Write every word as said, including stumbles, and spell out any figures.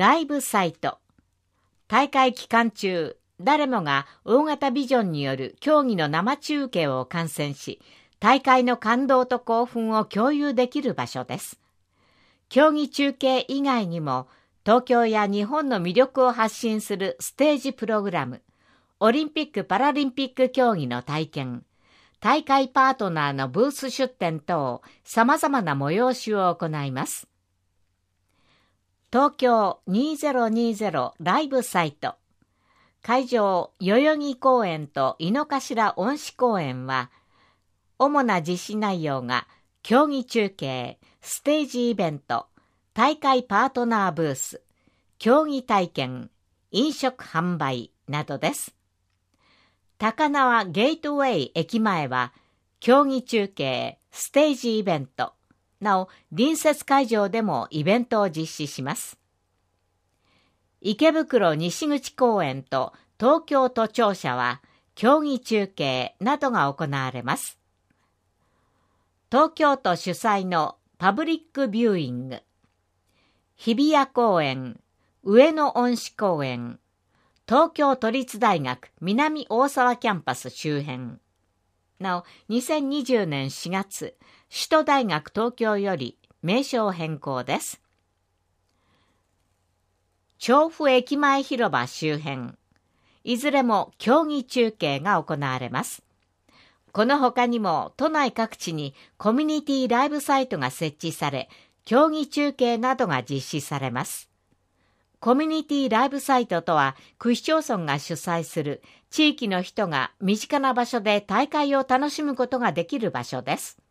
ライブサイト。大会期間中、誰もが大型ビジョンによる競技の生中継を観戦し、大会の感動と興奮を共有できる場所です。競技中継以外にも、東京や日本の魅力を発信するステージプログラム、オリンピック・パラリンピック競技の体験、大会パートナーのブース出展等、様々な催しを行います。東京にせんにじゅうライブサイト。会場、代々木公園と井の頭恩賜公園は、主な実施内容が競技中継、ステージイベント、大会パートナーブース、競技体験、飲食販売などです。高輪ゲートウェイ駅前は、競技中継、ステージイベント、なお隣接会場でもイベントを実施します。池袋西口公園と東京都庁舎は、競技中継などが行われます。東京都主催のパブリックビューイング、日比谷公園、上野恩賜公園、東京都立大学南大沢キャンパス周辺。なお、にせんにじゅうねんしがつ、首都大学東京より名称変更です。調布駅前広場周辺。いずれも競技中継が行われます。この他にも都内各地にコミュニティライブサイトが設置され、競技中継などが実施されます。コミュニティライブサイトとは、区市町村が主催する地域の人が身近な場所で大会を楽しむことができる場所です。